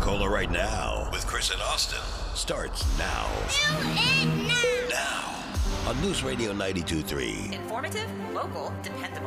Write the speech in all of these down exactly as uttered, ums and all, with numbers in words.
Pensacola right now with Chris and Austin starts now. Now on News Radio ninety-two point three. Informative, local, dependable.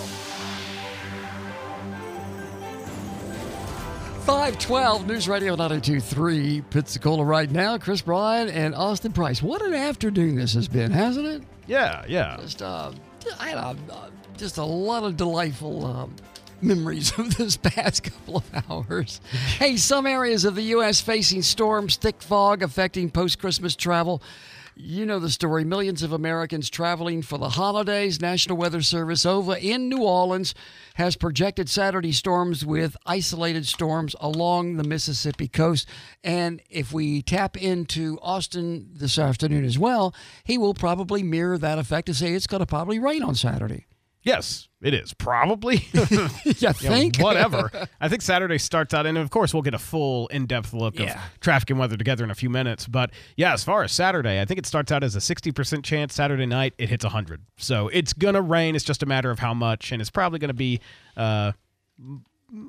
five twelve News Radio ninety-two point three, Pensacola right now. Chris Bryan and Austin Price. What an afternoon this has been, hasn't it? Yeah, yeah. Just, uh, I had a, uh, just a lot of delightful um, memories of this past couple of hours. Hey, some areas of the U S facing storms, thick fog affecting post-Christmas travel. You know the story. Millions of Americans traveling for the holidays. National Weather Service over in New Orleans has projected Saturday storms with isolated storms along the Mississippi coast. And if we tap into Austin this afternoon as well, he will probably mirror that effect to say it's going to probably rain on Saturday. Yes, it is. Probably. You think? You know, whatever. I think Saturday starts out, and of course, we'll get a full in-depth look Yeah. of traffic and weather together in a few minutes. But yeah, as far as Saturday, I think it starts out as a sixty percent chance. Saturday night, it hits one hundred. So it's going to rain. It's just a matter of how much, and it's probably going to be uh, m-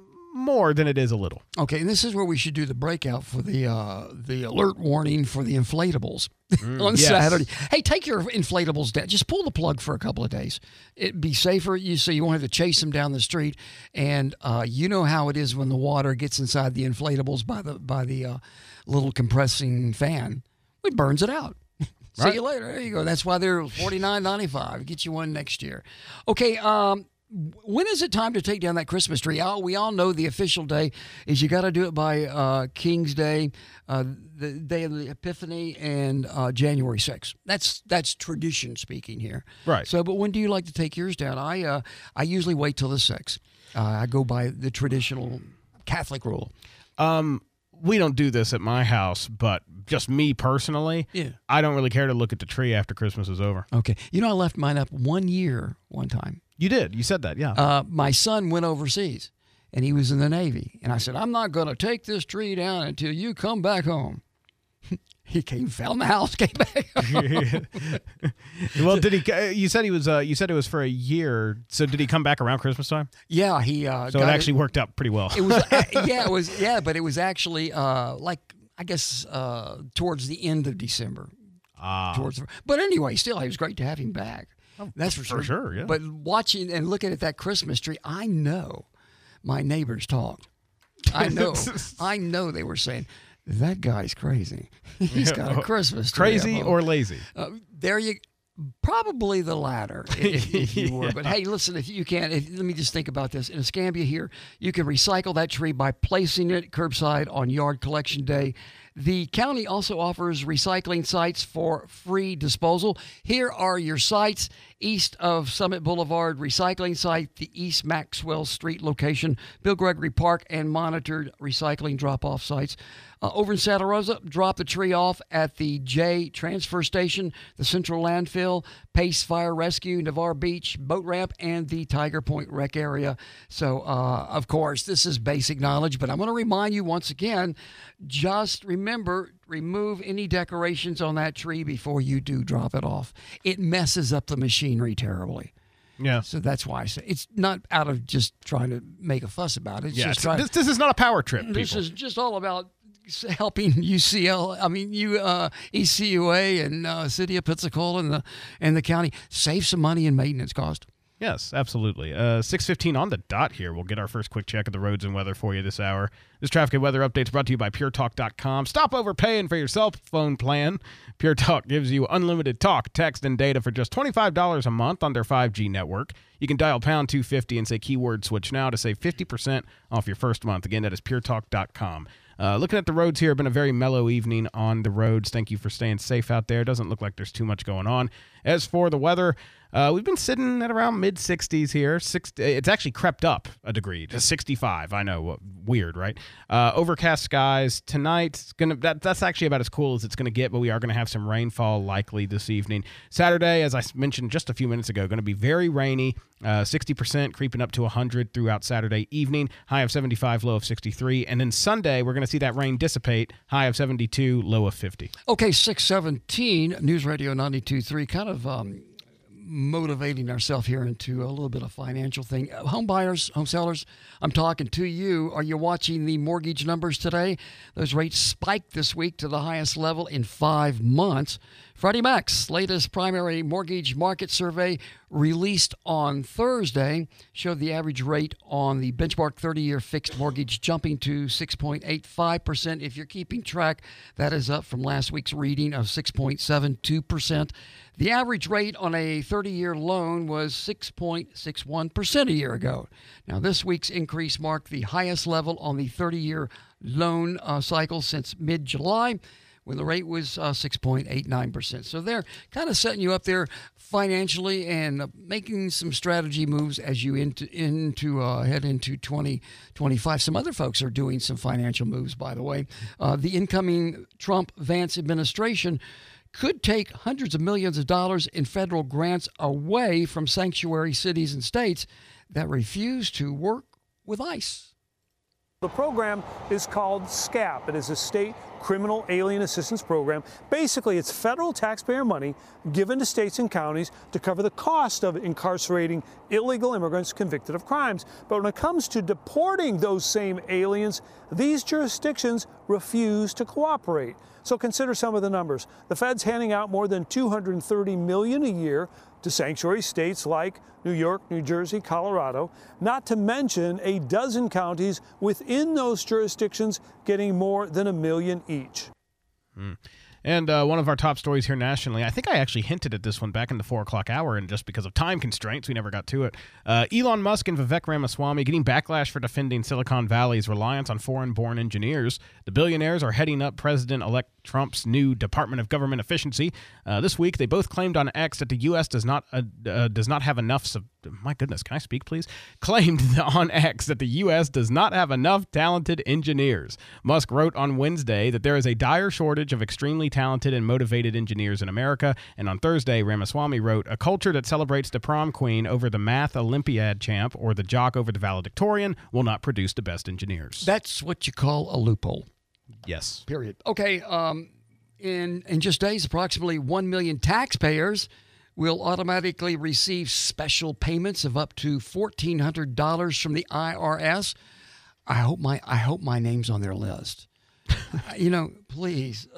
more than it is a little. Okay, and this is where we should do the breakout for the uh, the alert warning for the inflatables on yes. Saturday. Hey, take your inflatables down. Just pull the plug for a couple of days. It'd be safer, you so you won't have to chase them down the street. And uh, you know how it is when the water gets inside the inflatables by the by the uh, little compressing fan. It burns it out. See Right. you later. There you go. That's why they're forty-nine ninety-five. Get you one next year. Okay. Um, when is it time to take down that Christmas tree? Oh, we all know the official day is you got to do it by uh, King's Day, uh, the day of the Epiphany, and uh, January sixth. That's that's tradition speaking here. Right. So, but when do you like to take yours down? I uh, I usually wait till the sixth. Uh, I go by the traditional Catholic rule. Um, we don't do this at my house, but just me personally, Yeah. I don't really care to look at the tree after Christmas is over. Okay. You know, I left mine up one year one time. You did. You said that, yeah. Uh, my son went overseas, and he was in the Navy. And I said, I'm not going to take this tree down until you come back home. He came, found the house, came back home. Well, did he? uh, You said he was. Uh, you said it was for a year. So did he come back around Christmas time? Yeah, he. Uh, So it got actually worked out pretty well. It was. uh, yeah, it was. Yeah, but it was actually uh, like I guess uh, towards the end of December. Ah, Towards. The, but anyway, still, it was great to have him back. That's for sure. for sure, yeah. But watching and looking at that Christmas tree, I know my neighbors talked. I know. I know they were saying, that guy's crazy. He's got a Christmas tree. crazy up on-" or lazy? Uh, there you probably the latter, if, if you were. Yeah. But hey, listen, if you can, if, let me just think about this. In Escambia here, you can recycle that tree by placing it curbside on yard collection day. The county also offers recycling sites for free disposal. Here are your sites. East of Summit Boulevard recycling site, the East Maxwell Street location, Bill Gregory Park, and monitored recycling drop-off sites. Uh, over in Santa Rosa, drop the tree off at the J Transfer Station, the Central Landfill, Pace Fire Rescue, Navarre Beach, Boat Ramp, and the Tiger Point Rec Area. So, uh, of course, this is basic knowledge, but I'm going to remind you once again, just remember, remove any decorations on that tree before you do drop it off. It messes up the machinery terribly. Yeah. So that's why I say it's not out of just trying to make a fuss about it. It's Yeah. just it's- trying. This, this is not a power trip, people. This is just all about helping U C L. I mean, you uh, E C U A and uh, City of Pensacola and the and the county save some money in maintenance cost. Yes, absolutely. Uh, six fifteen on the dot here. We'll get our first quick check of the roads and weather for you this hour. This traffic and weather update is brought to you by pure talk dot com. Stop overpaying for your cell phone plan. Pure Talk gives you unlimited talk, text, and data for just twenty-five dollars a month on their five G network. You can dial pound two fifty and say keyword switch now to save fifty percent off your first month. Again, that is pure talk dot com. Uh, looking at the roads here, been a very mellow evening on the roads. Thank you for staying safe out there. Doesn't look like there's too much going on. As for the weather, uh, we've been sitting at around mid sixties here. Six, it's actually crept up a degree to sixty-five. I know, what, weird, right? Uh, overcast skies tonight. It's gonna that, that's actually about as cool as it's going to get, but we are going to have some rainfall likely this evening. Saturday, as I mentioned just a few minutes ago, going to be very rainy. Uh, sixty percent creeping up to one hundred throughout Saturday evening. High of seventy-five, low of sixty-three. And then Sunday, we're going to see that rain dissipate. High of seventy-two, low of fifty. Okay, six seventeen, News Radio ninety-two point three, kind of um, motivating ourselves here into a little bit of financial thing. Home buyers, home sellers, I'm talking to you. Are you watching the mortgage numbers today? Those rates spiked this week to the highest level in five months. Freddie Mac's latest primary mortgage market survey released on Thursday showed the average rate on the benchmark thirty-year fixed mortgage jumping to six point eight five percent. If you're keeping track, that is up from last week's reading of six point seven two percent. The average rate on a thirty-year loan was six point six one percent a year ago. Now, this week's increase marked the highest level on the thirty-year loan uh, cycle since mid-July, when the rate was uh, six point eight nine percent. So they're kind of setting you up there financially and uh, making some strategy moves as you into, into uh, head into twenty twenty-five. Some other folks are doing some financial moves, by the way. Uh, the incoming Trump-Vance administration could take hundreds of millions of dollars in federal grants away from sanctuary cities and states that refuse to work with ICE. The program is called SCAP. It is a state criminal alien assistance program. Basically, it's federal taxpayer money given to states and counties to cover the cost of incarcerating illegal immigrants convicted of crimes. But when it comes to deporting those same aliens, these jurisdictions refuse to cooperate. So consider some of the numbers. The Fed's handing out more than two hundred thirty million dollars a year to sanctuary states like New York, New Jersey, Colorado, not to mention a dozen counties within those jurisdictions getting more than a million each. Mm. And uh, one of our top stories here nationally, I think I actually hinted at this one back in the four o'clock hour, and just because of time constraints, we never got to it. Uh, Elon Musk and Vivek Ramaswamy getting backlash for defending Silicon Valley's reliance on foreign-born engineers. The billionaires are heading up President-elect Trump's new Department of Government Efficiency. Uh, this week, they both claimed on X that the U S does not uh, uh, does not have enough. Sub- My goodness, can I speak, please? Claimed on X that the U S does not have enough talented engineers. Musk wrote on Wednesday that there is a dire shortage of extremely talented and motivated engineers in America. And on Thursday, Ramaswamy wrote, "A culture that celebrates the prom queen over the math Olympiad champ or the jock over the valedictorian will not produce the best engineers." That's what you call a loophole. Yes. Period. Okay. Um, in in just days, approximately one million taxpayers will automatically receive special payments of up to fourteen hundred dollars from the I R S. I hope my I hope my name's on their list. You know, please.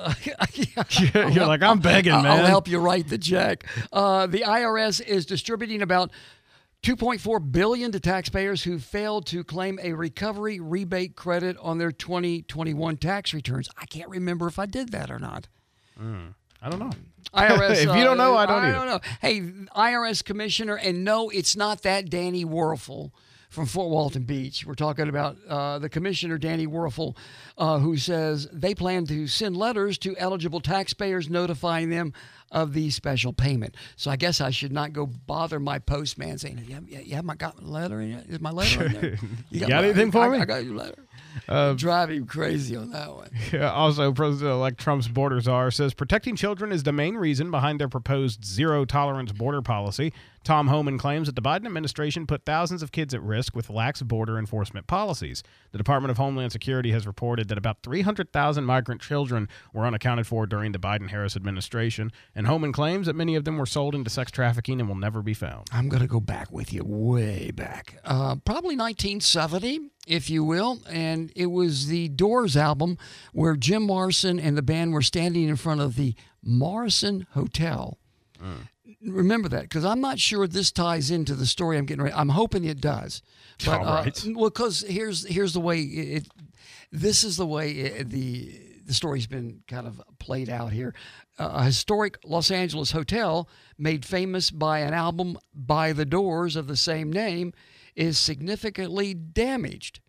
You're You're like, I'm begging, I'll, man. I'll help you write the check. Uh, the I R S is distributing about two point four billion dollars to taxpayers who failed to claim a recovery rebate credit on their twenty twenty-one tax returns. I can't remember if I did that or not. Mm, I don't know. I R S. If you don't know, I don't uh, either. I don't know. Hey, I R S commissioner, and no, it's not that Danny Werfel from Fort Walton Beach. We're talking about uh, the commissioner, Danny Werfel, uh, who says they plan to send letters to eligible taxpayers notifying them of the special payment. So I guess I should not go bother my postman saying, "Yeah, yeah, yeah my got my letter in it? Is my letter in there? You got my, anything for I, me? I got your letter." Uh, Drive him crazy on that one. Yeah, also, President-elect Trump's border czar says protecting children is the main reason behind their proposed zero-tolerance border policy. Tom Homan claims that the Biden administration put thousands of kids at risk with lax border enforcement policies. The Department of Homeland Security has reported that about three hundred thousand migrant children were unaccounted for during the Biden-Harris administration, and Homan claims that many of them were sold into sex trafficking and will never be found. I'm going to go back with you, way back. Uh, probably nineteen seventy, if you will, and it was the Doors album where Jim Morrison and the band were standing in front of the Morrison Hotel. Mm. Remember that, because I'm not sure this ties into the story I'm getting ready. I'm hoping it does. But, All right. Uh, well, because here's here's the way it. This is the way it, the the story's been kind of played out here. Uh, a historic Los Angeles hotel made famous by an album by the Doors of the same name is significantly damaged.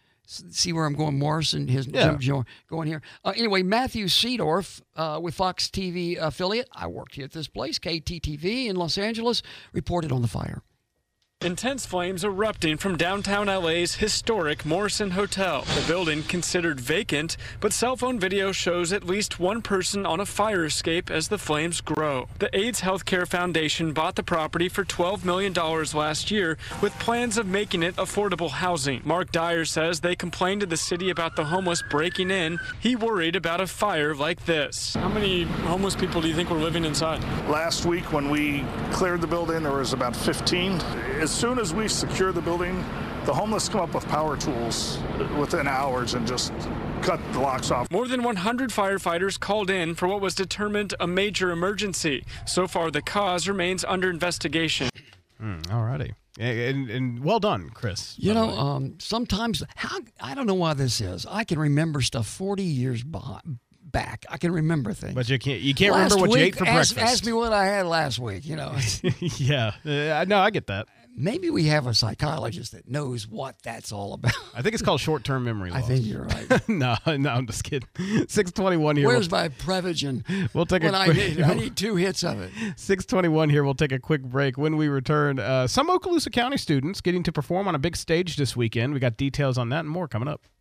See where I'm going, Morrison, his Yeah. Jim, Jim going here. Uh, anyway, Matthew Seedorf uh, with Fox T V affiliate, I worked here at this place, K T T V in Los Angeles, reported on the fire. Intense flames erupting from downtown L A's historic Morrison Hotel. The building considered vacant, but cell phone video shows at least one person on a fire escape as the flames grow. The AIDS Healthcare Foundation bought the property for twelve million dollars last year with plans of making it affordable housing. Mark Dyer says they complained to the city about the homeless breaking in. He worried about a fire like this. How many homeless people do you think were living inside? Last week when we cleared the building, there was about fifteen. As soon as we secure the building, the homeless come up with power tools within hours and just cut the locks off. More than one hundred firefighters called in for what was determined a major emergency. So far, the cause remains under investigation. Mm, all righty. And, and well done, Chris. You know, um, sometimes, how I don't know why this is. I can remember stuff forty years behind. Back, I can remember things, but you can't. You can't last remember what week, you ate for ask, breakfast. Ask me what I had last week. You know. yeah, uh, no, I get that. Maybe we have a psychologist that knows what that's all about. I think it's called short-term memory loss. I think you're right. no, no, I'm just kidding. six twenty-one here. Where's we'll, my Prevagen? We'll take when a I quick. need, I need two hits of it. six twenty-one here. We'll take a quick break. When we return, uh, some Okaloosa County students getting to perform on a big stage this weekend. We got details on that and more coming up.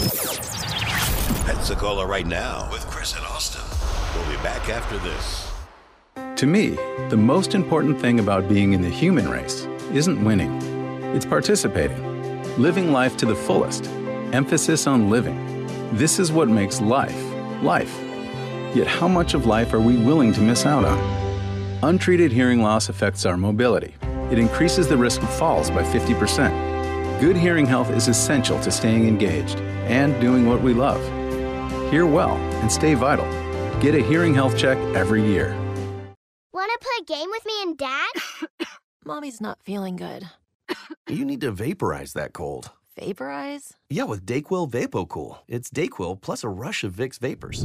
Pensacola Right Now with Chris and Austin. We'll be back after this. To me, the most important thing about being in the human race isn't winning. It's participating. Living life to the fullest. Emphasis on living. This is what makes life, life. Yet how much of life are we willing to miss out on? Untreated hearing loss affects our mobility. It increases the risk of falls by fifty percent. Good hearing health is essential to staying engaged and doing what we love. Hear well and stay vital. Get a hearing health check every year. Want to play a game with me and Dad? Mommy's not feeling good. You need to vaporize that cold. Vaporize? Yeah, with Dayquil VapoCool. It's Dayquil plus a rush of Vicks vapors.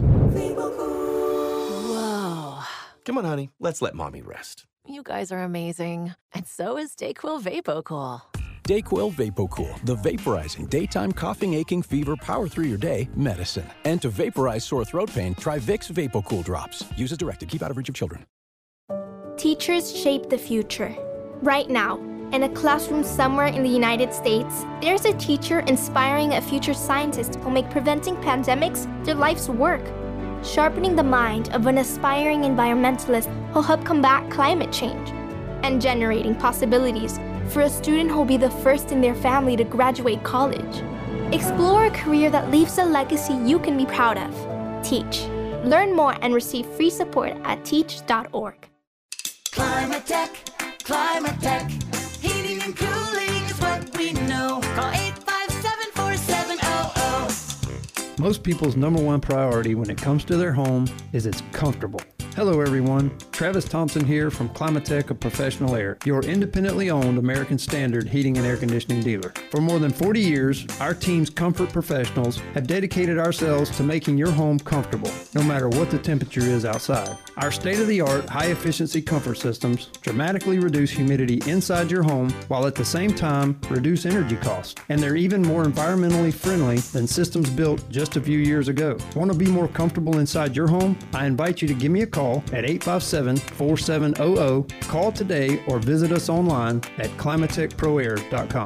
Whoa. Come on, honey. Let's let Mommy rest. You guys are amazing. And so is Dayquil VapoCool. Dayquil VapoCool, the vaporizing daytime coughing, aching, fever, power through your day medicine. And to vaporize sore throat pain, try Vicks VapoCool drops. Use as directed. Keep out of reach of children. Teachers shape the future. Right now, in a classroom somewhere in the United States, there's a teacher inspiring a future scientist who'll make preventing pandemics their life's work. Sharpening the mind of an aspiring environmentalist who'll help combat climate change. And generating possibilities for a student who'll be the first in their family to graduate college. Explore a career that leaves a legacy you can be proud of. Teach. Learn more and receive free support at teach dot org. Climate Tech, Climate Tech. Heating and cooling is what we know. Call eight five seven, four seven zero zero. Most people's number one priority when it comes to their home is it's comfortable. Hello everyone, Travis Thompson here from Climatech of Professional Air, your independently owned American Standard heating and air conditioning dealer. For more than forty years, our team's comfort professionals have dedicated ourselves to making your home comfortable, no matter what the temperature is outside. Our state-of-the-art, high-efficiency comfort systems dramatically reduce humidity inside your home while at the same time reduce energy costs. And they're even more environmentally friendly than systems built just a few years ago. Want to be more comfortable inside your home? I invite you to give me a call at eight five seven, four seven zero zero. Call today or visit us online at climatech pro air dot com.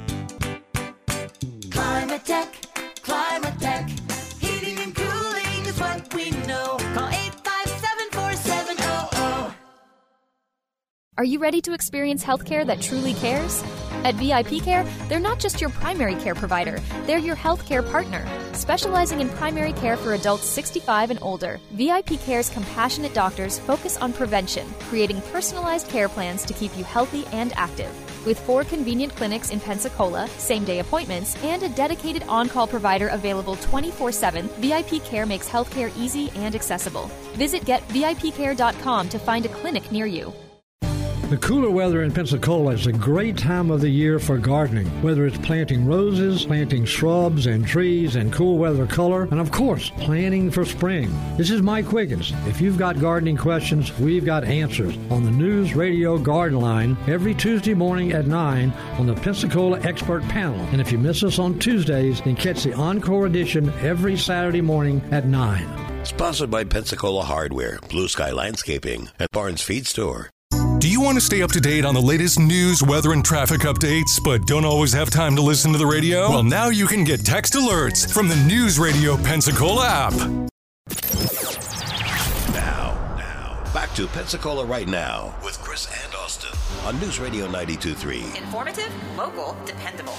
Climate Tech, Climate Tech. Heating and cooling is what we know. Call eight five seven, four seven zero zero. Are you ready to experience healthcare that truly cares? At V I P Care, they're not just your primary care provider, they're your healthcare partner. Specializing in primary care for adults sixty-five and older, V I P Care's compassionate doctors focus on prevention, creating personalized care plans to keep you healthy and active. With four convenient clinics in Pensacola, same-day appointments, and a dedicated on-call provider available twenty-four seven, V I P Care makes healthcare easy and accessible. Visit get V I P care dot com to find a clinic near you. The cooler weather in Pensacola is a great time of the year for gardening, whether it's planting roses, planting shrubs and trees and cool weather color, and of course, planning for spring. This is Mike Wiggins. If you've got gardening questions, we've got answers on the News Radio Garden Line every Tuesday morning at nine on the Pensacola Expert Panel. And if you miss us on Tuesdays, then catch the encore edition every Saturday morning at nine. Sponsored by Pensacola Hardware, Blue Sky Landscaping, and Barnes Feed Store. Do you want to stay up to date on the latest news, weather, and traffic updates, but don't always have time to listen to the radio? Well, now you can get text alerts from the News Radio Pensacola app. Now, now, back to Pensacola Right Now with Chris and Austin on News Radio ninety-two point three. Informative, local, dependable.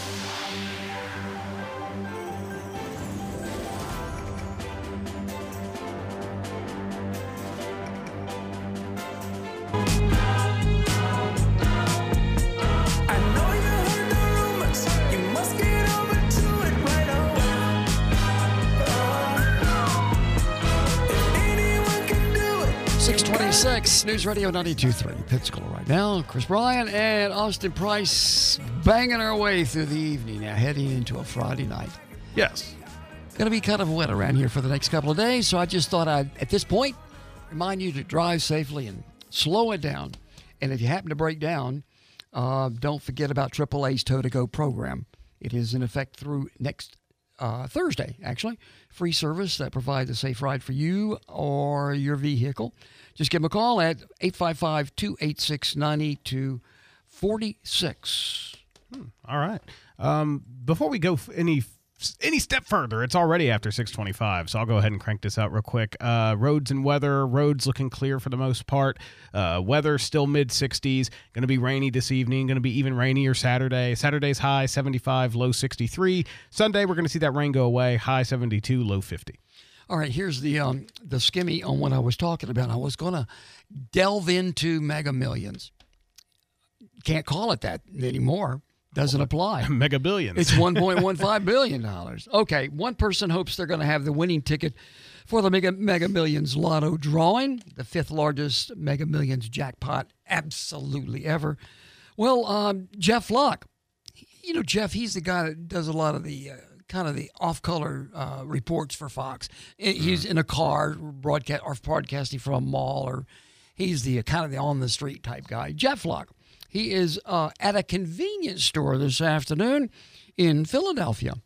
six twenty-six, News Radio ninety-two point three, Pensacola Right Now. Chris Bryan and Austin Price banging our way through the evening now, heading into a Friday night. Yes. Going to be kind of wet around here for the next couple of days, so I just thought I'd, at this point, remind you to drive safely and slow it down. And if you happen to break down, uh, don't forget about triple A's Tow to Go program. It is in effect through next uh, Thursday, actually. Free service that provides a safe ride for you or your vehicle. Just give them a call at eight five five, two eight six, nine two four six. Hmm, all right. Um, before we go f- any any step further, it's already after six twenty-five, so I'll go ahead and crank this out real quick. Uh, roads and weather. Roads looking clear for the most part. Uh, weather still mid sixties. Going to be rainy this evening. Going to be even rainier Saturday. Saturday's high seventy-five, low sixty-three. Sunday we're going to see that rain go away. High seventy-two, low fifty. All right, here's the um, the skimmy on what I was talking about. I was going to delve into Mega Millions. Can't call it that anymore. Doesn't apply. Mega Billions. It's one point one five billion dollars. Okay, one person hopes they're going to have the winning ticket for the Mega, Mega Millions Lotto drawing, the fifth largest Mega Millions jackpot absolutely ever. Well, um, Jeff Locke, you know, Jeff, he's the guy that does a lot of the uh, kind of the off-color uh, reports for Fox. He's in a car broadcast or broadcasting from a mall, or he's the uh, kind of the on-the-street type guy. Jeff Locke. He is uh, at a convenience store this afternoon in Philadelphia.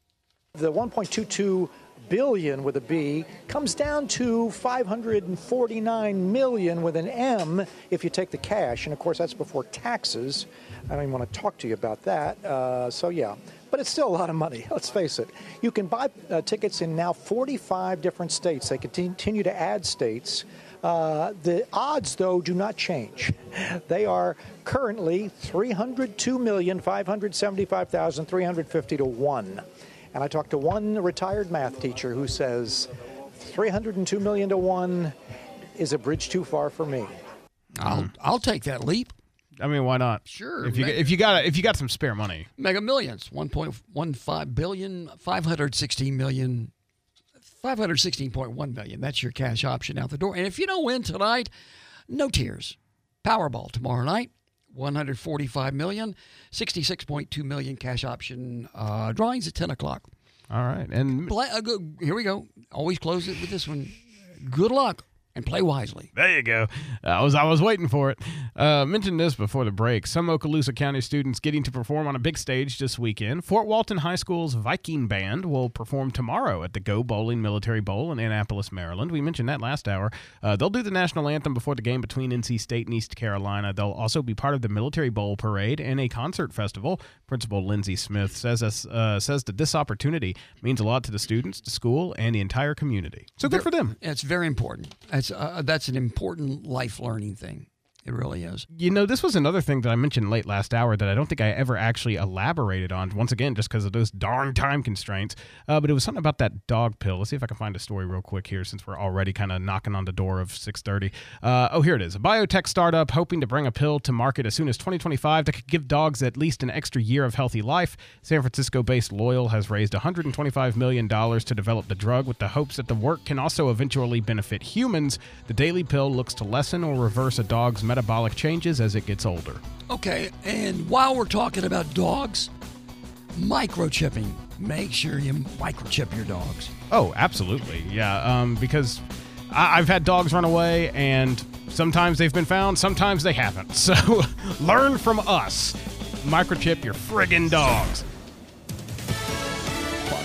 The one point two two billion with a B comes down to five hundred forty-nine million with an M if you take the cash. And of course, that's before taxes. I don't even want to talk to you about that. Uh, so yeah, but it's still a lot of money. Let's face it. You can buy uh, tickets in now forty-five different states. They continue to add states. Uh, the odds, though, do not change. They are currently three hundred two million, five hundred seventy-five thousand, three hundred fifty to one. And I talked to one retired math teacher who says three hundred two million to one is a bridge too far for me. I'll I'll take that leap. I mean, why not? Sure. If you Mega, if you got if you got some spare money. Mega Millions, one point one five billion, five hundred sixteen million. five hundred sixteen point one million dollars. That's your cash option out the door. And if you don't win tonight, no tears. Powerball tomorrow night, one hundred forty-five million dollars, sixty-six point two million dollars cash option uh, drawings at ten o'clock. All right. And play, uh, go, here we go. Always close it with this one. Good luck. And play wisely. There you go. I was I was waiting for it. Uh, mentioned this before the break. Some Okaloosa County students getting to perform on a big stage this weekend. Fort Walton High School's Viking Band will perform tomorrow at the Go Bowling Military Bowl in Annapolis, Maryland. We mentioned that last hour. Uh, they'll do the national anthem before the game between N C State and East Carolina. They'll also be part of the Military Bowl Parade and a concert festival. Principal Lindsay Smith says us, uh, says that this opportunity means a lot to the students, the school, and the entire community. So good for them. It's very important. It's Uh, that's an important life learning thing. It really is. You know, this was another thing that I mentioned late last hour that I don't think I ever actually elaborated on, once again, just because of those darn time constraints. Uh, but it was something about that dog pill. Let's see if I can find a story real quick here since we're already kind of knocking on the door of six thirty. Uh, oh, here it is. A biotech startup hoping to bring a pill to market as soon as twenty twenty-five that could give dogs at least an extra year of healthy life. San Francisco-based Loyal has raised one hundred twenty-five million dollars to develop the drug with the hopes that the work can also eventually benefit humans. The daily pill looks to lessen or reverse a dog's metabolic changes as it gets older. Okay, and while we're talking about dogs, microchipping. Make sure you microchip your dogs. Oh, absolutely. Yeah, um, because I- I've had dogs run away, and sometimes they've been found, sometimes they haven't. So learn from us. Microchip your friggin' dogs. Fox News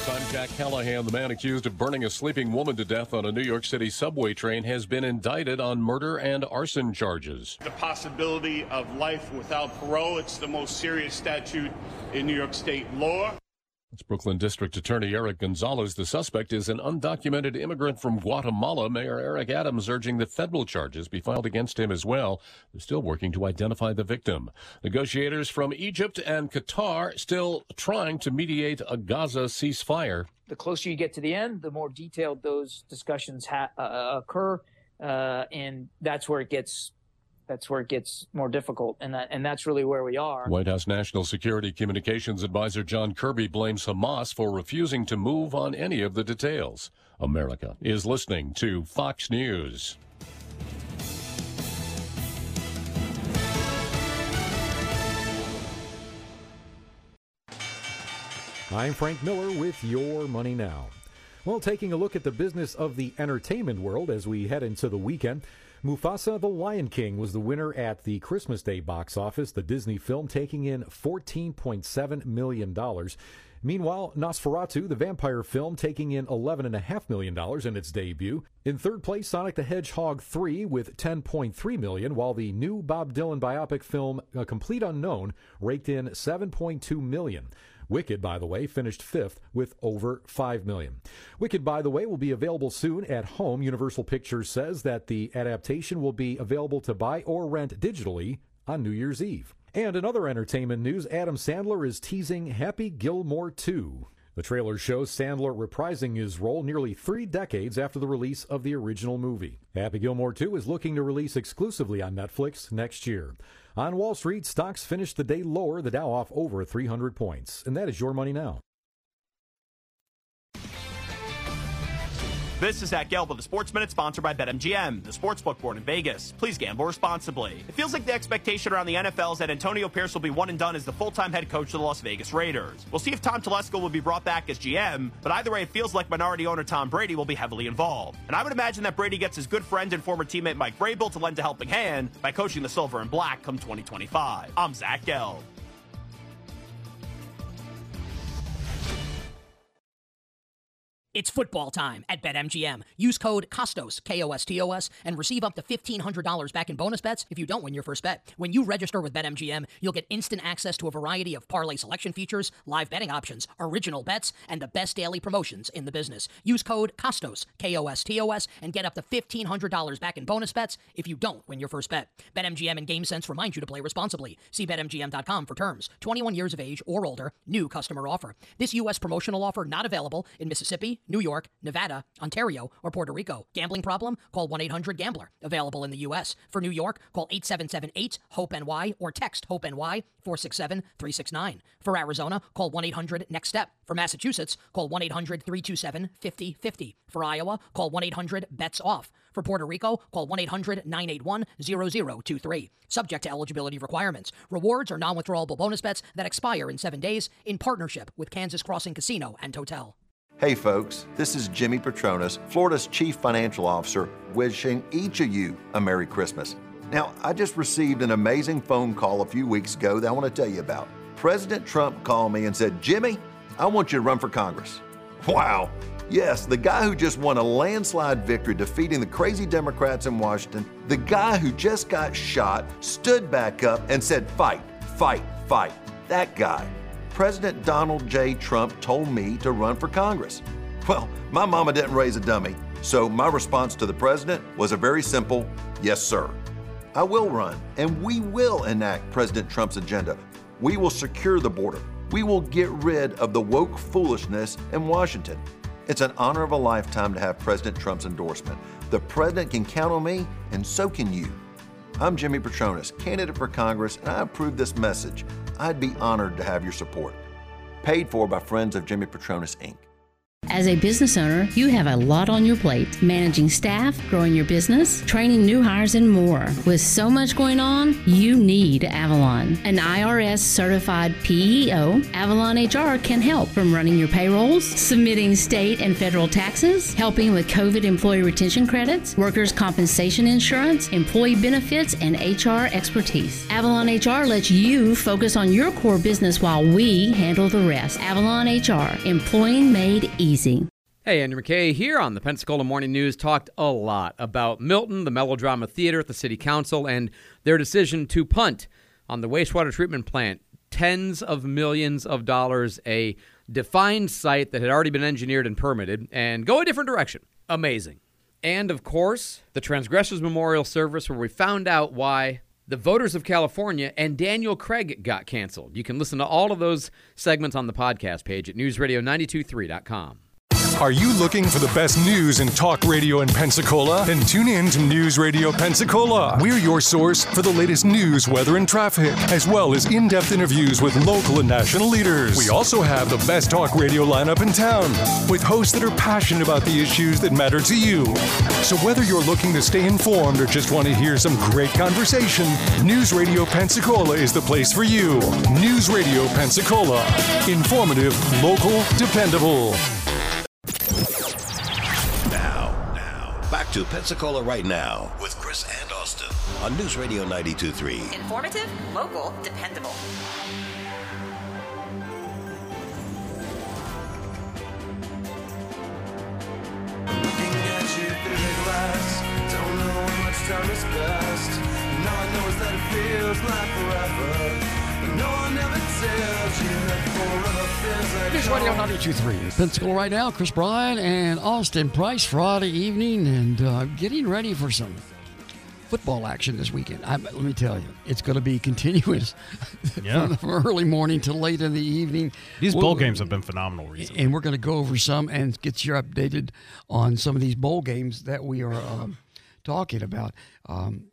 News, I'm Jack Callahan. The man accused of burning a sleeping woman to death on a New York City subway train has been indicted on murder and arson charges. The possibility of life without parole, it's the most serious statute in New York State law. It's Brooklyn District Attorney Eric Gonzalez. The suspect is an undocumented immigrant from Guatemala. Mayor Eric Adams urging that federal charges be filed against him as well. They're still working to identify the victim. Negotiators from Egypt and Qatar still trying to mediate a Gaza ceasefire. The closer you get to the end, the more detailed those discussions ha- uh, occur, uh, and that's where it gets That's where it gets more difficult, and that, and that's really where we are. White House National Security Communications Advisor John Kirby blames Hamas for refusing to move on any of the details. America is listening to Fox News. I'm Frank Miller with Your Money Now. Well, taking a look at the business of the entertainment world as we head into the weekend, Mufasa the Lion King was the winner at the Christmas Day box office, the Disney film taking in fourteen point seven million dollars. Meanwhile, Nosferatu, the vampire film, taking in eleven point five million dollars in its debut. In third place, Sonic the Hedgehog three with ten point three million dollars, while the new Bob Dylan biopic film, A Complete Unknown, raked in seven point two million dollars. Wicked, by the way, finished fifth with over five million dollars. Wicked, by the way, will be available soon at home. Universal Pictures says that the adaptation will be available to buy or rent digitally on New Year's Eve. And in other entertainment news, Adam Sandler is teasing Happy Gilmore two. The trailer shows Sandler reprising his role nearly three decades after the release of the original movie. Happy Gilmore two is looking to release exclusively on Netflix next year. On Wall Street, stocks finished the day lower, the Dow off over three hundred points. And that is Your Money Now. This is Zach Gelb with the Sports Minute, sponsored by BetMGM, the sportsbook board in Vegas. Please gamble responsibly. It feels like the expectation around the N F L is that Antonio Pierce will be one and done as the full-time head coach of the Las Vegas Raiders. We'll see if Tom Telesco will be brought back as G M, but either way, it feels like minority owner Tom Brady will be heavily involved. And I would imagine that Brady gets his good friend and former teammate Mike Vrabel to lend a helping hand by coaching the Silver and Black come twenty twenty-five. I'm Zach Gelb. It's football time at BetMGM. Use code KOSTOS, K O S T O S, and receive up to fifteen hundred dollars back in bonus bets if you don't win your first bet. When you register with BetMGM, you'll get instant access to a variety of parlay selection features, live betting options, original bets, and the best daily promotions in the business. Use code KOSTOS, K O S T O S, and get up to fifteen hundred dollars back in bonus bets if you don't win your first bet. BetMGM and GameSense remind you to play responsibly. See Bet M G M dot com for terms. twenty-one years of age or older. New customer offer. This U S promotional offer not available in Mississippi, New York, Nevada, Ontario, or Puerto Rico. Gambling problem? Call one eight hundred gambler. Available in the U S. For New York, call eight seven seven eight HOPE N Y or text HOPE N Y four six seven three six nine. For Arizona, call one eight hundred next step. For Massachusetts, call one eight hundred three two seven five zero five zero. For Iowa, call one eight hundred bets off. For Puerto Rico, call one eight hundred nine eight one zero zero two three. Subject to eligibility requirements. Rewards are non-withdrawable bonus bets that expire in seven days in partnership with Kansas Crossing Casino and Hotel. Hey folks, this is Jimmy Petronas, Florida's Chief Financial Officer, wishing each of you a Merry Christmas. Now, I just received an amazing phone call a few weeks ago that I want to tell you about. President Trump called me and said, Jimmy, I want you to run for Congress. Wow. Yes, the guy who just won a landslide victory defeating the crazy Democrats in Washington, the guy who just got shot, stood back up and said, fight, fight, fight. That guy. President Donald J. Trump told me to run for Congress. Well, my mama didn't raise a dummy, so my response to the president was a very simple, yes, sir. I will run, and we will enact President Trump's agenda. We will secure the border. We will get rid of the woke foolishness in Washington. It's an honor of a lifetime to have President Trump's endorsement. The president can count on me, and so can you. I'm Jimmy Petronas, candidate for Congress, and I approve this message. I'd be honored to have your support. Paid for by Friends of Jimmy Petronas, Incorporated As a business owner, you have a lot on your plate. Managing staff, growing your business, training new hires, and more. With so much going on, you need Avalon. An I R S-certified P E O, Avalon H R can help from running your payrolls, submitting state and federal taxes, helping with COVID employee retention credits, workers' compensation insurance, employee benefits, and H R expertise. Avalon H R lets you focus on your core business while we handle the rest. Avalon H R, employing made easy. Hey, Andrew McKay here on the Pensacola Morning News. Talked a lot about Milton, the Melodrama Theater at the City Council, and their decision to punt on the wastewater treatment plant. Tens of millions of dollars, a defined site that had already been engineered and permitted, and go a different direction. Amazing. And, of course, the Transgressors Memorial Service, where we found out why the Voters of California and Daniel Craig got canceled. You can listen to all of those segments on the podcast page at news radio nine two three dot com. Are you looking for the best news and talk radio in Pensacola? Then tune in to News Radio Pensacola. We're your source for the latest news, weather, and traffic, as well as in-depth interviews with local and national leaders. We also have the best talk radio lineup in town, with hosts that are passionate about the issues that matter to you. So whether you're looking to stay informed or just want to hear some great conversation, News Radio Pensacola is the place for you. News Radio Pensacola. Informative, local, dependable. Back to Pensacola Right Now with Chris and Austin on News Radio ninety-two point three. Informative, local, dependable. Looking at you through the glass, don't know how much time has passed. And all I know is that it feels like forever. And no one ever tells you that forever feels like News Radio ninety-two point three. Pensacola Right Now. Chris Bryan and Austin Price Friday evening, and uh, getting ready for some football action this weekend. I, let me tell you, it's going to be continuous Yeah. from, from early morning to late in the evening. These We'll- bowl games have been phenomenal recently. And we're going to go over some and get you updated on some of these bowl games that we are um, talking about. Um,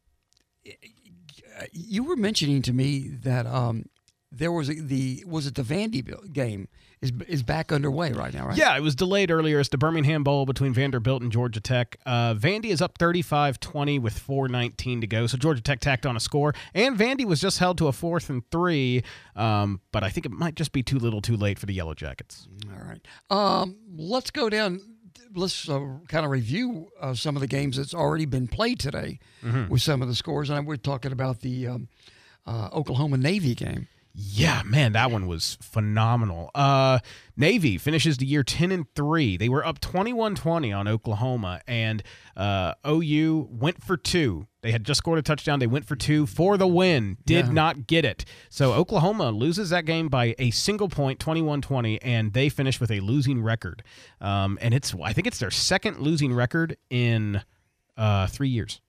you were mentioning to me that um, there was a, the was it the Vanderbilt game is is back underway right now, right? Yeah, it was delayed earlier. It's the Birmingham Bowl between Vanderbilt and Georgia Tech. Uh, Vandy is up thirty-five twenty with four nineteen to go. So Georgia Tech tacked on a score. And Vandy was just held to a fourth and three. Um, but I think it might just be too little too late for the Yellow Jackets. All right. Um, let's go down. Let's uh, kind of review uh, some of the games that's already been played today Mhm. with some of the scores. And we're talking about the um, uh, Oklahoma Navy game. Yeah, man, that one was phenomenal. Uh, Navy finishes the year ten and three. They were up twenty-one twenty on Oklahoma, and uh, O U went for two. They had just scored a touchdown. They went for two for the win. Did Yeah. not get it. So Oklahoma loses that game by a single point, twenty-one twenty, and they finish with a losing record. Um, and it's I think it's their second losing record in uh, three years.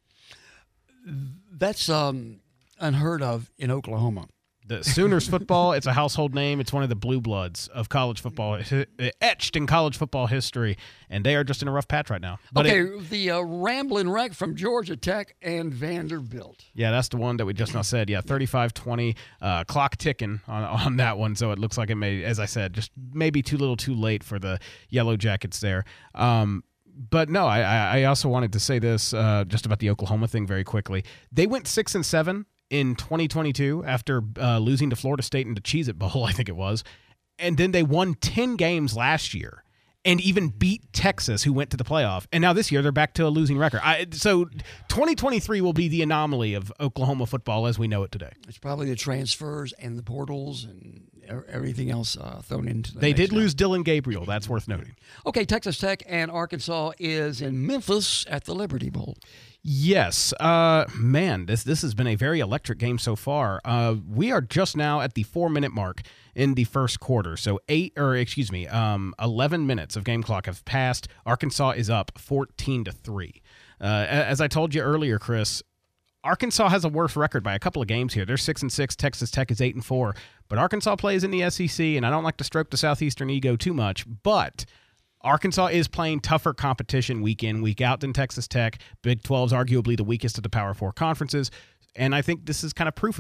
That's um, unheard of in Oklahoma. The Sooners football, it's a household name. It's one of the blue bloods of college football, etched in college football history, and they are just in a rough patch right now. But okay, it- the uh, Ramblin' Wreck from Georgia Tech and Vanderbilt. yeah, that's the one that we just now said. Yeah, thirty-five twenty, uh, clock ticking on, on that one, so it looks like it may, as I said, just maybe too little too late for the Yellow Jackets there. Um, But no, I, I also wanted to say this uh, just about the Oklahoma thing very quickly. They went six and seven in twenty twenty-two after uh, losing to Florida State in the Cheez-It Bowl, I think it was. And then they won ten games last year and even beat Texas, who went to the playoff. And now this year they're back to a losing record. I, so twenty twenty-three will be the anomaly of Oklahoma football as we know it today. It's probably the transfers and the portals and e- everything else uh, thrown into the They mix did now. lose Dylan Gabriel. That's worth noting. Okay, Texas Tech and Arkansas is in Memphis at the Liberty Bowl. Yes, uh, man, this this has been a very electric game so far. Uh, we are just now at the four minute mark in the first quarter, so eight or excuse me, um, eleven minutes of game clock have passed. Arkansas is up fourteen to three. Uh, as I told you earlier, Chris, Arkansas has a worse record by a couple of games here. They're six and six. Texas Tech is eight and four. But Arkansas plays in the S E C, and I don't like to stroke the Southeastern ego too much, but Arkansas is playing tougher competition week in, week out than Texas Tech. Big twelve is arguably the weakest of the Power Four conferences, and I think this is kind of proof of that.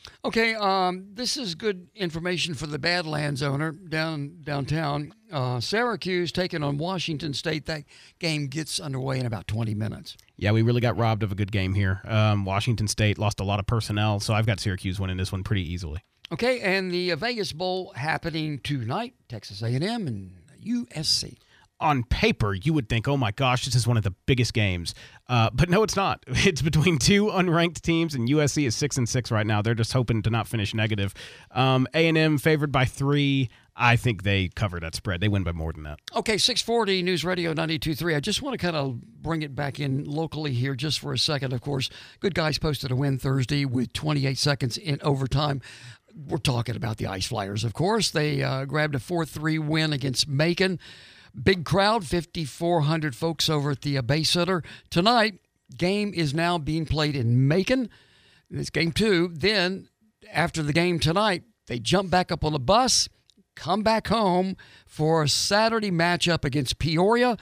Okay, um, this is good information for the Badlands owner down downtown. Uh, Syracuse taking on Washington State. That game gets underway in about twenty minutes. Yeah, we really got robbed of a good game here. Um, Washington State lost a lot of personnel, so I've got Syracuse winning this one pretty easily. Okay, and the Vegas Bowl happening tonight, Texas A and M and U S C. On paper, you would think, oh my gosh, this is one of the biggest games. Uh, but no, it's not. It's between two unranked teams, and U S C is six and six right now. They're just hoping to not finish negative. Um, A and M favored by three. I think they cover that spread. They win by more than that. Okay, six forty News Radio ninety-two point three. I just want to kind of bring it back in locally here just for a second. Of course, Good Guys posted a win Thursday with twenty-eight seconds in overtime. We're talking about the Ice Flyers, of course. They uh, grabbed a four three win against Macon. Big crowd, fifty-four hundred folks over at the uh, Bay Center. Tonight, game is now being played in Macon. It's game two. Then, after the game tonight, they jump back up on the bus, come back home for a Saturday matchup against Peoria.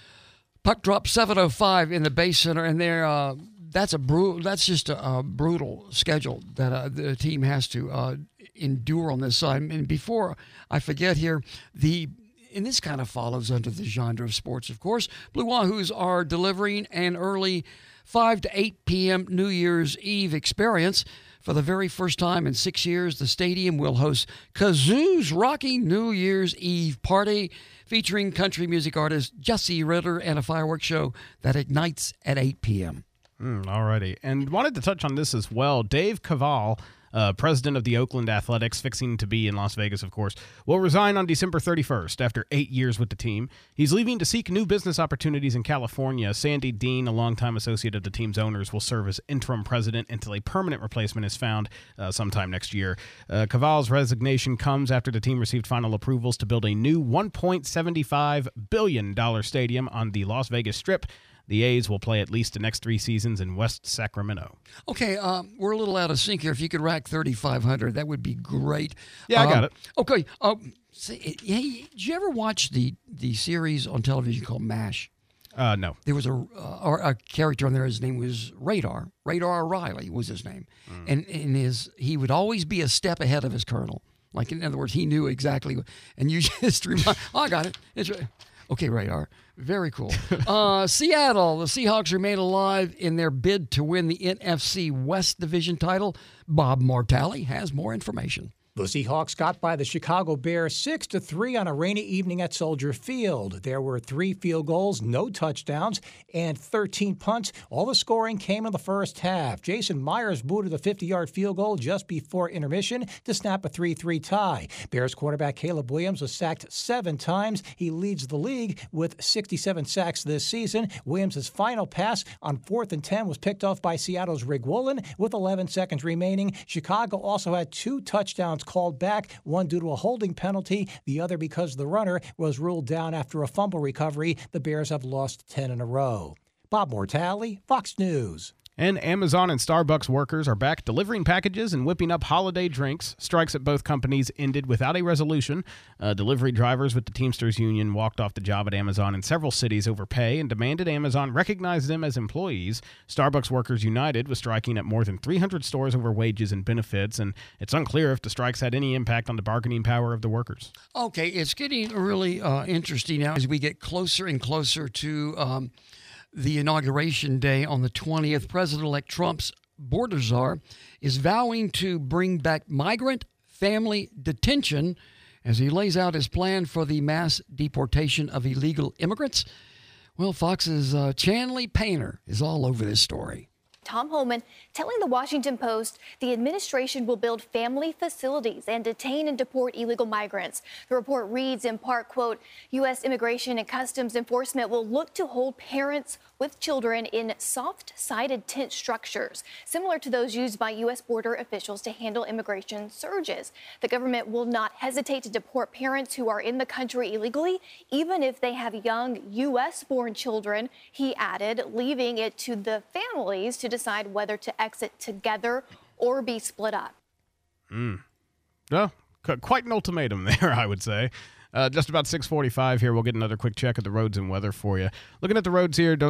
Puck drop seven oh five in the Bay Center, and they're, uh, that's a bru- That's just a, a brutal schedule that uh, the team has to uh, endure on this side. And before I forget here, the and this kind of follows under the genre of sports, of course. Blue Wahoos are delivering an early five to eight p.m. New Year's Eve experience. For the very first time in six years, the stadium will host Kazoo's Rocking New Year's Eve Party, featuring country music artist Jesse Ritter and a fireworks show that ignites at eight p.m. Mm, alrighty. And wanted to touch on this as well. Dave Cavall, Uh, president of the Oakland Athletics, fixing to be in Las Vegas, of course, will resign on December thirty-first after eight years with the team. He's leaving to seek new business opportunities in California. Sandy Dean, a longtime associate of the team's owners, will serve as interim president until a permanent replacement is found uh, sometime next year. Uh, Cavall's resignation comes after the team received final approvals to build a new one point seven five billion dollars stadium on the Las Vegas Strip. The A's will play at least the next three seasons in West Sacramento. Okay, um, we're a little out of sync here. If you could rack thirty-five hundred, that would be great. Yeah, I um, got it. Okay. Um, say, hey, did you ever watch the, the series on television called MASH? Uh, no. There was a, uh, or a character on there. His name was Radar. Radar Riley was his name. Mm. And, and his he would always be a step ahead of his colonel. Like, in other words, he knew exactly. What, and you just remind, oh, I got it. It's right. Okay, Radar. Very cool. Uh, Seattle, the Seahawks remain alive in their bid to win the N F C West Division title. Bob Mortale has more information. The Seahawks got by the Chicago Bears six to three on a rainy evening at Soldier Field. There were three field goals, no touchdowns, and thirteen punts. All the scoring came in the first half. Jason Myers booted the fifty-yard field goal just before intermission to snap a three three tie. Bears quarterback Caleb Williams was sacked seven times. He leads the league with sixty-seven sacks this season. Williams' final pass on fourth and ten was picked off by Seattle's Rig Woolen with eleven seconds remaining. Chicago also had two touchdowns called back, one due to a holding penalty, the other because the runner was ruled down after a fumble recovery. The Bears have lost ten in a row. Bob Mortale, Fox News. And Amazon and Starbucks workers are back delivering packages and whipping up holiday drinks. Strikes at both companies ended without a resolution. Uh, delivery drivers with the Teamsters Union walked off the job at Amazon in several cities over pay and demanded Amazon recognize them as employees. Starbucks Workers United was striking at more than three hundred stores over wages and benefits, and it's unclear if the strikes had any impact on the bargaining power of the workers. Okay, it's getting really uh, interesting now as we get closer and closer to Um, the inauguration day on the twentieth. President-elect Trump's border czar is vowing to bring back migrant family detention as he lays out his plan for the mass deportation of illegal immigrants. Well, Fox's uh, Chanley Painter is all over this story. Tom Homan telling the Washington Post the administration will build family facilities and detain and deport illegal migrants. The report reads in part, quote, U S Immigration and Customs Enforcement will look to hold parents with children in soft-sided tent structures, similar to those used by U S border officials to handle immigration surges. The government will not hesitate to deport parents who are in the country illegally, even if they have young U S-born children, he added, leaving it to the families to decide whether to exit together or be split up. Mm. Well, qu- quite an ultimatum there, I would say. Uh, just about six forty-five here. We'll get another quick check of the roads and weather for you. Looking at the roads here, don't,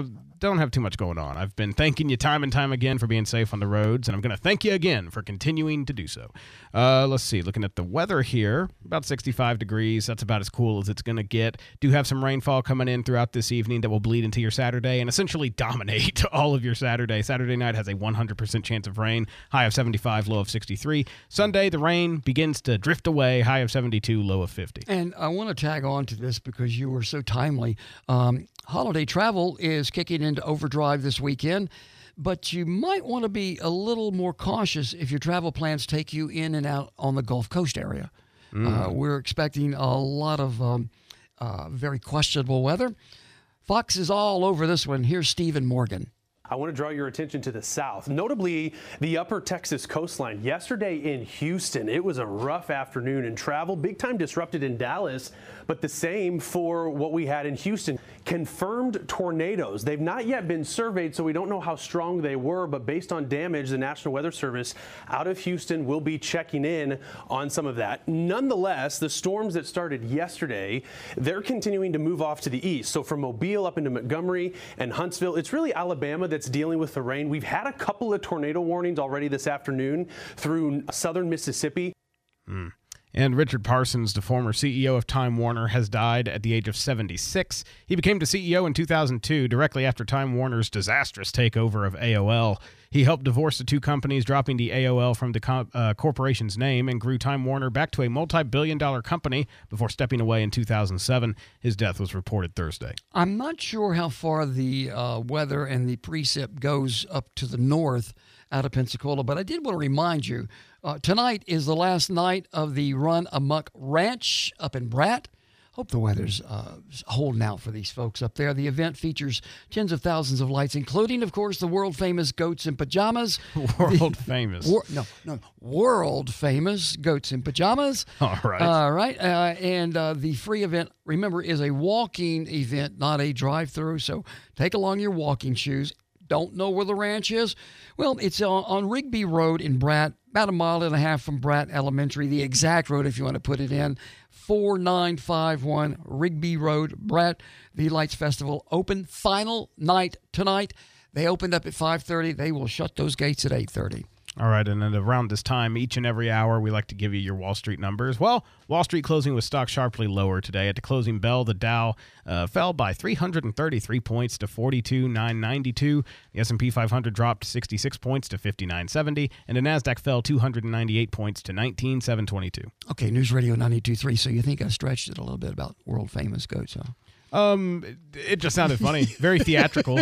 don't have too much going on. I've been thanking you time and time again for being safe on the roads, and I'm going to thank you again for continuing to do so. Uh, let's see. Looking at the weather here, about sixty-five degrees. That's about as cool as it's going to get. Do have some rainfall coming in throughout this evening that will bleed into your Saturday and essentially dominate all of your Saturday. Saturday night has a one hundred percent chance of rain, high of seventy-five, low of sixty-three. Sunday, the rain begins to drift away, high of seventy-two, low of fifty. And I want to tag on to this because you were so timely. Um, holiday travel is kicking into overdrive this weekend, but you might want to be a little more cautious if your travel plans take you in and out on the Gulf Coast area. Mm. Uh, we're expecting a lot of um, uh, very questionable weather. Fox is all over this one. Here's Stephen Morgan. I want to draw your attention to the south, notably the upper Texas coastline. Yesterday in Houston, it was a rough afternoon and travel, big time disrupted in Dallas, but the same for what we had in Houston. Confirmed tornadoes. They've not yet been surveyed, so we don't know how strong they were, but based on damage, the National Weather Service out of Houston will be checking in on some of that. Nonetheless, the storms that started yesterday, they're continuing to move off to the east. So from Mobile up into Montgomery and Huntsville, it's really Alabama that's dealing with the rain. We've had a couple of tornado warnings already this afternoon through southern Mississippi. Mm. And Richard Parsons, the former C E O of Time Warner, has died at the age of seventy-six. He became the C E O in two thousand two, directly after Time Warner's disastrous takeover of A O L. He helped divorce the two companies, dropping the A O L from the co- uh, corporation's name, and grew Time Warner back to a multi-billion dollar company before stepping away in two thousand seven. His death was reported Thursday. I'm not sure how far the uh, weather and the precip goes up to the north out of Pensacola, but I did want to remind you, uh, tonight is the last night of the Run Amok Ranch up in Bratt. Hope the weather's uh, holding out for these folks up there. The event features tens of thousands of lights, including, of course, the world-famous Goats in Pajamas. World famous. Wor- no, no, world-famous Goats in Pajamas. All right. All right. Uh, and uh, the free event, remember, is a walking event, not a drive-through. So take along your walking shoes. Don't know where the ranch is? Well, it's on, on Rigby Road in Bratt, about a mile and a half from Bratt Elementary. The exact road, if you want to put it in, four nine five one Rigby Road, Bratt. The Lights Festival open. Final night tonight. They opened up at five thirty. They will shut those gates at eight thirty. All right, and then around this time, each and every hour, we like to give you your Wall Street numbers. Well, Wall Street closing with stocks sharply lower today. At the closing bell, the Dow uh, fell by three hundred thirty-three points to forty-two thousand nine hundred ninety-two. The S and P five hundred dropped sixty-six points to fifty-nine seventy, and the NASDAQ fell two hundred ninety-eight points to nineteen thousand seven hundred twenty-two. Okay, News Radio ninety-two point three, so you think I stretched it a little bit about world-famous goats, huh? Um, it just sounded funny. Very theatrical.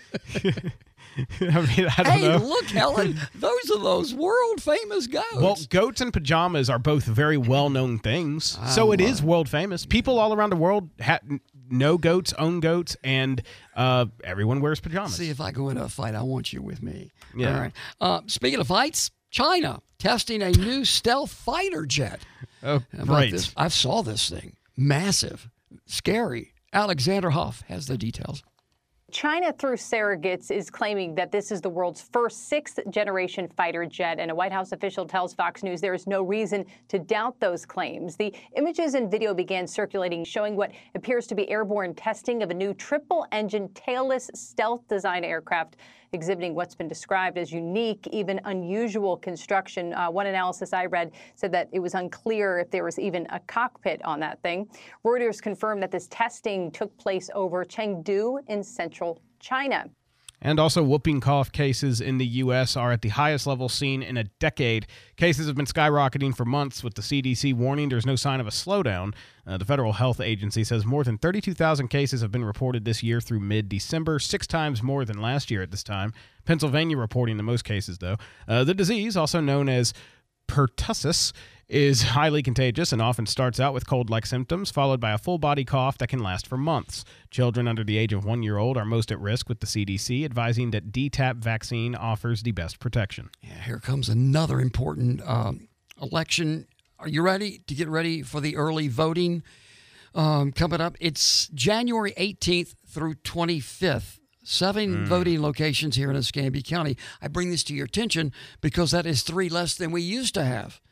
I mean, I don't hey, know. look, Helen, those are those world-famous goats. Well, goats and pajamas are both very well-known things, Oh, so it my. is world-famous. People all around the world ha- know goats, own goats, and uh, everyone wears pajamas. See, if I go into a fight, I want you with me. Yeah. All right. Uh, speaking of fights, China testing a new stealth fighter jet. Oh, How about great. this? I saw this thing. Massive. Scary. Alexander Hoff has the details. China, through surrogates, is claiming that this is the world's first sixth-generation fighter jet, and a White House official tells Fox News there is no reason to doubt those claims. The images and video began circulating showing what appears to be airborne testing of a new triple-engine tailless stealth design aircraft, exhibiting what's been described as unique, even unusual construction. Uh, one analysis I read said that it was unclear if there was even a cockpit on that thing. Reuters confirmed that this testing took place over Chengdu in central China. And also, whooping cough cases in the U S are at the highest level seen in a decade. Cases have been skyrocketing for months, with the C D C warning there's no sign of a slowdown. Uh, the Federal Health Agency says more than thirty-two thousand cases have been reported this year through mid-December, six times more than last year at this time. Pennsylvania reporting the most cases, though. Uh, the disease, also known as pertussis, is highly contagious and often starts out with cold-like symptoms, followed by a full-body cough that can last for months. Children under the age of one year old are most at risk, with the C D C advising that D TAP vaccine offers the best protection. Yeah, here comes another important um, election. Are you ready to get ready for the early voting um, coming up? It's January eighteenth through twenty-fifth. Seven Mm. voting locations here in Escambia County. I bring this to your attention because that is three less than we used to have.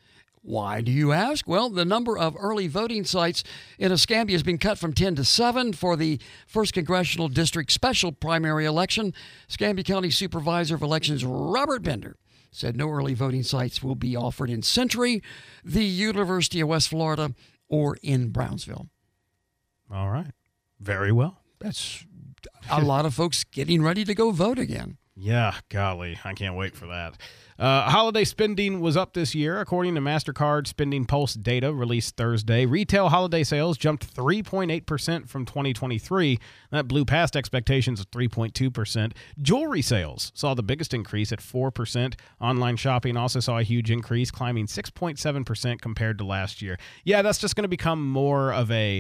Why, do you ask? Well, the number of early voting sites in Escambia has been cut from ten to seven for the first Congressional District special primary election. Escambia County Supervisor of Elections Robert Bender said no early voting sites will be offered in Century, the University of West Florida, or in Brownsville. All right. Very well. That's a lot of folks getting ready to go vote again. Yeah, golly, I can't wait for that. Uh, holiday spending was up this year. According to MasterCard Spending Pulse data released Thursday, retail holiday sales jumped three point eight percent from twenty twenty-three. That blew past expectations of three point two percent. Jewelry sales saw the biggest increase at four percent. Online shopping also saw a huge increase, climbing six point seven percent compared to last year. Yeah, that's just going to become more of a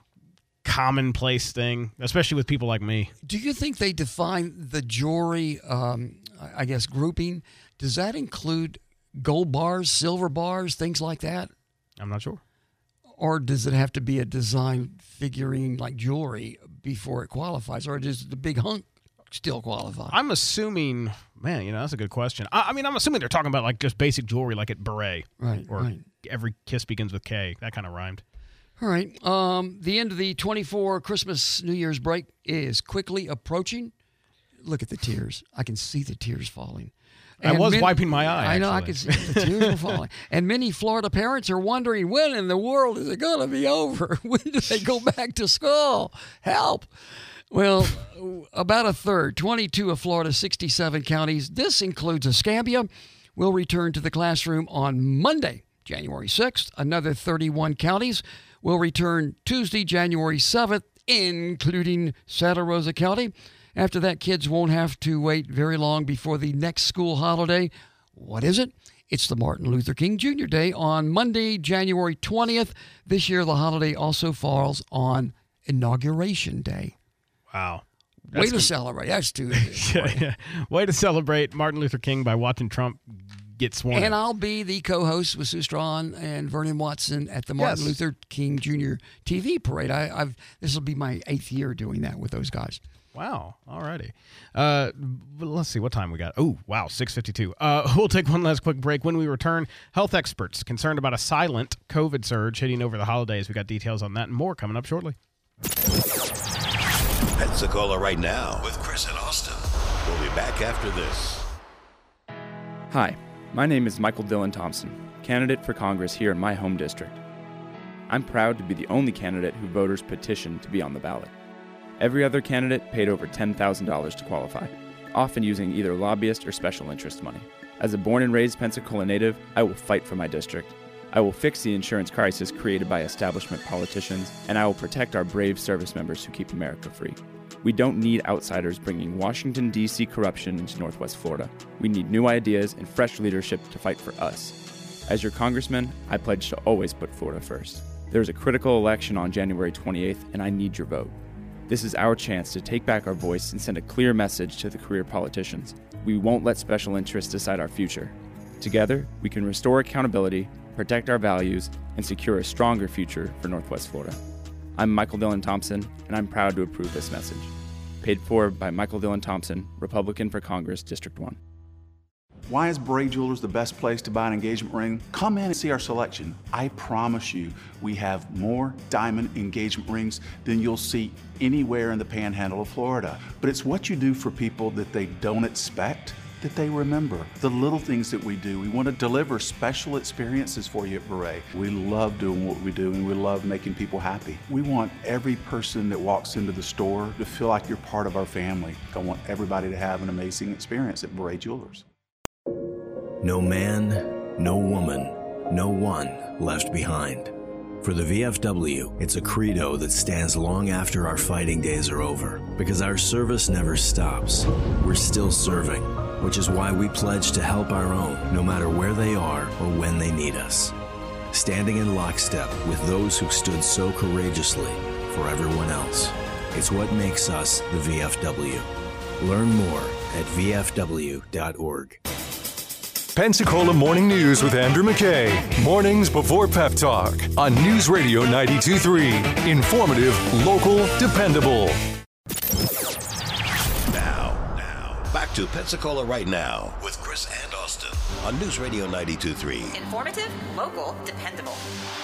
commonplace thing, especially with people like me. Do you think they define the jewelry, um, I guess, grouping? Does that include gold bars, silver bars, things like that? I'm not sure. Or does it have to be a design figurine like jewelry before it qualifies? Or does the big hunk still qualify? I'm assuming, man, you know, that's a good question. I, I mean, I'm assuming they're talking about like just basic jewelry like at Beret. Right, Or right. Every kiss begins with K. That kind of rhymed. All right. Um, the end of the twenty-four Christmas New Year's break is quickly approaching. Look at the tears. I can see the tears falling. I And was many- wiping my eye, I know, I actually. can see the tears were falling. And many Florida parents are wondering, when in the world is it going to be over? When do they go back to school? Help. Well, about a third, twenty-two of Florida's sixty-seven counties, this includes Escambia, will return to the classroom on Monday, January sixth. Another thirty-one counties will return Tuesday, January seventh, including Santa Rosa County. After that, kids won't have to wait very long before the next school holiday. What is it? It's the Martin Luther King Junior Day on Monday, January twentieth. This year, the holiday also falls on Inauguration Day. Wow. Way That's to com- celebrate. That's too. yeah, yeah. Way to celebrate Martin Luther King by watching Trump get sworn in. And I'll be the co-host with Sue Strawn and Vernon Watson at the Martin Yes. Luther King Junior T V parade. I, I've this will be my eighth year doing that with those guys. Wow. All righty. Uh, but let's see what time we got. Oh, wow, six fifty-two. Uh, we'll take one last quick break. When we return, health experts concerned about a silent COVID surge hitting over the holidays. We got details on that and more coming up shortly. Pensacola right now with Chris and Austin. We'll be back after this. Hi, my name is Michael Dillon Thompson, candidate for Congress here in my home district. I'm proud to be the only candidate who voters petitioned to be on the ballot. Every other candidate paid over ten thousand dollars to qualify, often using either lobbyist or special interest money. As a born and raised Pensacola native, I will fight for my district. I will fix the insurance crisis created by establishment politicians, and I will protect our brave service members who keep America free. We don't need outsiders bringing Washington, D C corruption into Northwest Florida. We need new ideas and fresh leadership to fight for us. As your congressman, I pledge to always put Florida first. There is a critical election on January twenty-eighth, and I need your vote. This is our chance to take back our voice and send a clear message to the career politicians. We won't let special interests decide our future. Together, we can restore accountability, protect our values, and secure a stronger future for Northwest Florida. I'm Michael Dillon Thompson, and I'm proud to approve this message. Paid for by Michael Dillon Thompson, Republican for Congress, District one. Why is Bray Jewelers the best place to buy an engagement ring? Come in and see our selection. I promise you, we have more diamond engagement rings than you'll see anywhere in the panhandle of Florida. But it's what you do for people that they don't expect that they remember. The little things that we do. We want to deliver special experiences for you at Beret. We love doing what we do, and we love making people happy. We want every person that walks into the store to feel like you're part of our family. I want everybody to have an amazing experience at Beret Jewelers. No man, no woman, no one left behind. For the V F W, it's a credo that stands long after our fighting days are over, because our service never stops. We're still serving, which is why we pledge to help our own, no matter where they are or when they need us. Standing in lockstep with those who stood so courageously for everyone else. It's what makes us the V F W. Learn more at v f w dot org. Pensacola Morning News with Andrew McKay. Mornings before Pep Talk on News Radio ninety-two point three. Informative, local, dependable. Now, now, back Back to Pensacola right now with Chris and Austin on News Radio ninety-two point three. Informative, local, dependable.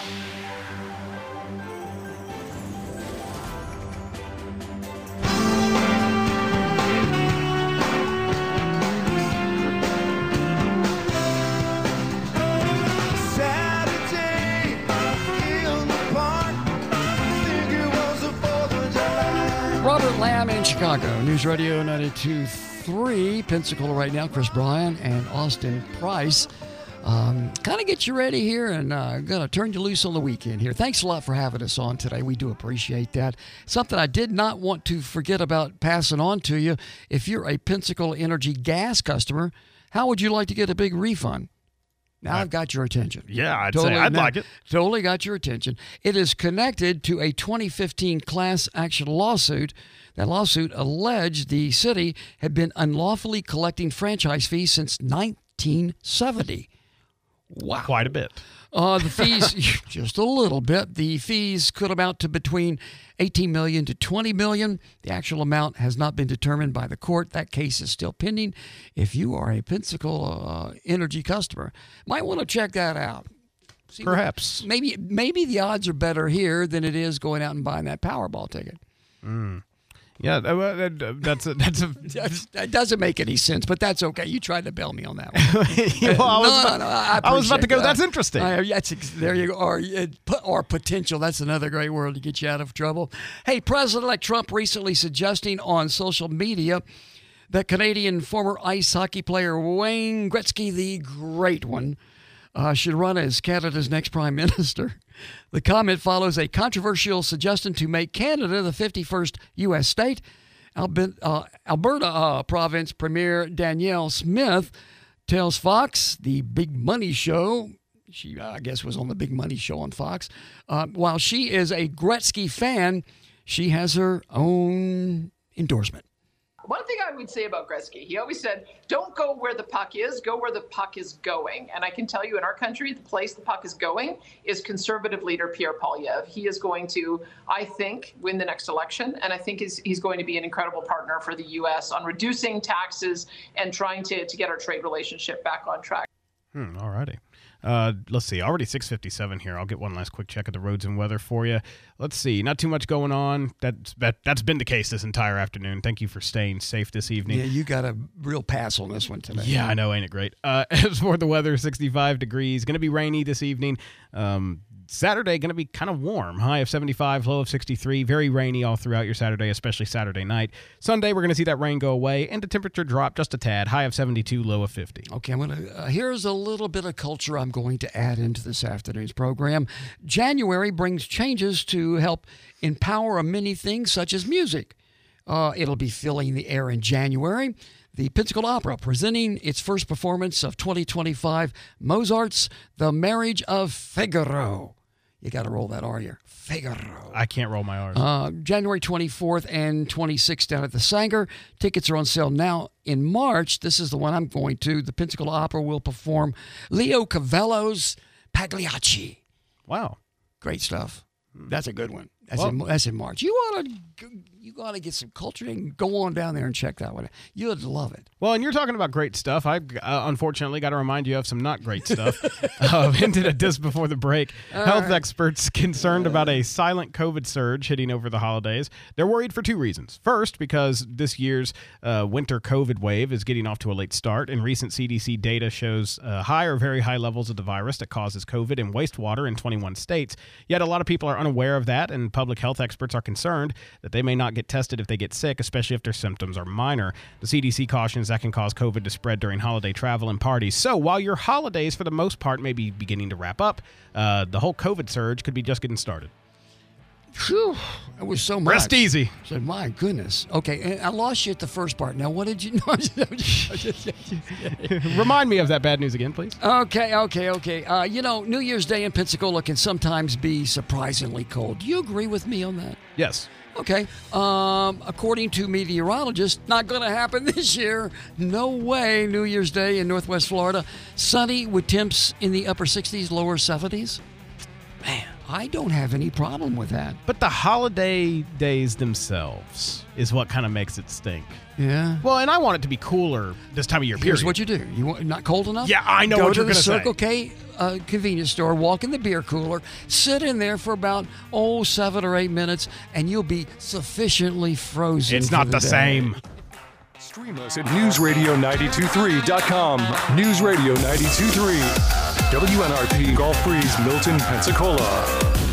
Robert Lamb in Chicago. News Radio ninety-two point three. Pensacola right now. Chris Bryan and Austin Price. Um, kind of get you ready here and uh, going to turn you loose on the weekend here. Thanks a lot for having us on today. We do appreciate that. Something I did not want to forget about passing on to you. If you're a Pensacola Energy gas customer, how would you like to get a big refund? Now I've got your attention. Yeah, I'd totally, say I'd now, like it. Totally got your attention. It is connected to a twenty fifteen class action lawsuit. That lawsuit alleged the city had been unlawfully collecting franchise fees since nineteen seventy. Wow. Quite a bit. Uh, the fees, just a little bit. The fees could amount to between eighteen million dollars to twenty million dollars. The actual amount has not been determined by the court. That case is still pending. If you are a Pensacola uh, Energy customer, might want to check that out. See Perhaps. What, maybe maybe the odds are better here than it is going out and buying that Powerball ticket. Mm. Yeah, that's a, that's a. That doesn't make any sense, but that's okay. You tried to bail me on that one. well, I was no, about, no, no, I, I was about to go. that. That's interesting. Uh, that's, there you go. Or, or potential. That's another great word to get you out of trouble. Hey, President-elect Trump recently suggesting on social media that Canadian former ice hockey player Wayne Gretzky, the great one, uh, should run as Canada's next prime minister. The comment follows a controversial suggestion to make Canada the fifty-first U S state. Alberta, uh, Alberta uh, Province Premier Danielle Smith tells Fox, the Big Money Show, she, uh, I guess, was on the Big Money Show on Fox, uh, while she is a Gretzky fan, she has her own endorsement. One thing I would say about Gretzky, he always said, don't go where the puck is, go where the puck is going. And I can tell you in our country, the place the puck is going is conservative leader Pierre Poilievre. He is going to, I think, win the next election. And I think he's, he's going to be an incredible partner for the U S on reducing taxes and trying to, to get our trade relationship back on track. Hmm, all righty. Uh, let's see. Already six fifty-seven here. I'll get one last quick check of the roads and weather for you. Let's see. Not too much going on. That's that, that's been the case this entire afternoon. Thank you for staying safe this evening. Yeah, you got a real pass on this one today. Yeah, I know. Ain't it great? Uh, as for the weather, sixty-five degrees. Going to be rainy this evening. Um, Saturday going to be kind of warm. High of seventy-five, low of sixty-three. Very rainy all throughout your Saturday, especially Saturday night. Sunday, we're going to see that rain go away and the temperature drop just a tad. High of seventy-two, low of fifty. Okay, I'm gonna. Uh, here's a little bit of culture I'm going to add into this afternoon's program. January brings changes to help empower many things, such as music. Uh, it'll be filling the air in January. The Pensacola Opera presenting its first performance of twenty twenty-five, Mozart's The Marriage of Figaro. You got to roll that R here. Figaro. I can't roll my R's. Uh, January twenty-fourth and twenty-sixth down at the Sanger. Tickets are on sale now. In March, this is the one I'm going to. The Pensacola Opera will perform Leo Cavallo's Pagliacci. Wow. Great stuff. That's a good one. That's, Well- in, that's in March. You ought to you ought to get some culture and go on down there and check that one out. You'd love it. Well, and you're talking about great stuff. I uh, unfortunately got to remind you of some not great stuff. uh, hinted at this before the break. All Health right. experts concerned about a silent COVID surge hitting over the holidays. They're worried for two reasons. First, because this year's uh, winter COVID wave is getting off to a late start, and recent C D C data shows uh, high or very high levels of the virus that causes COVID in wastewater in twenty-one states. Yet a lot of people are unaware of that, and public health experts are concerned that they may not get tested if they get sick, especially if their symptoms are minor. The C D C cautions that can cause COVID to spread during holiday travel and parties. So while your holidays, for the most part, may be beginning to wrap up, uh, the whole COVID surge could be just getting started. Phew, it was so much. Rest easy. So, my goodness. Okay, and I lost you at the first part. Now, what did you know? Remind me of that bad news again, please. Okay, okay, okay. Uh, you know, New Year's Day in Pensacola can sometimes be surprisingly cold. Do you agree with me on that? Yes. Okay. Um, according to meteorologists, not going to happen this year. No way. New Year's Day in Northwest Florida. Sunny with temps in the upper sixties, lower seventies. Man, I don't have any problem with that. But the holiday days themselves, is what kind of makes it stink. Yeah. Well, and I want it to be cooler this time of year, period. Here's what you do. You want not cold enough? Yeah, I know Go what to you're the going to say. Circle K uh, convenience store, walk in the beer cooler, sit in there for about, oh, seven or eight minutes, and you'll be sufficiently frozen. It's for not the, the day. same. Stream us at news radio nine two three dot com. News Radio ninety-two point three. W N R P Gulf Breeze, Milton, Pensacola.